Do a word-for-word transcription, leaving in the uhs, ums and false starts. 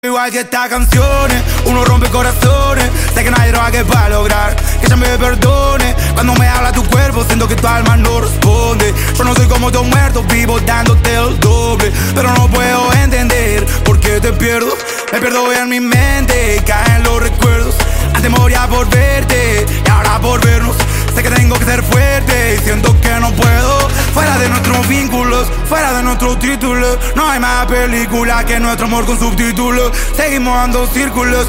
Igual que estas canciones, uno rompe corazones. Sé que no hay droga que para lograr que ella me perdone. Cuando me habla tu cuerpo, siento que tu alma no responde. Yo no soy como tus muertos, vivo dándote el doble. Pero no puedo entender por qué te pierdo. Me pierdo en mi mente, caen los recuerdos. Antes moría por verte y ahora por vernos. Sé que tengo que ser fuerte y siento que no puedo. Fuera de nuestros vínculos, fuera de nuestros títulos. No hay más película que nuestro amor con subtítulos. Seguimos dando círculos,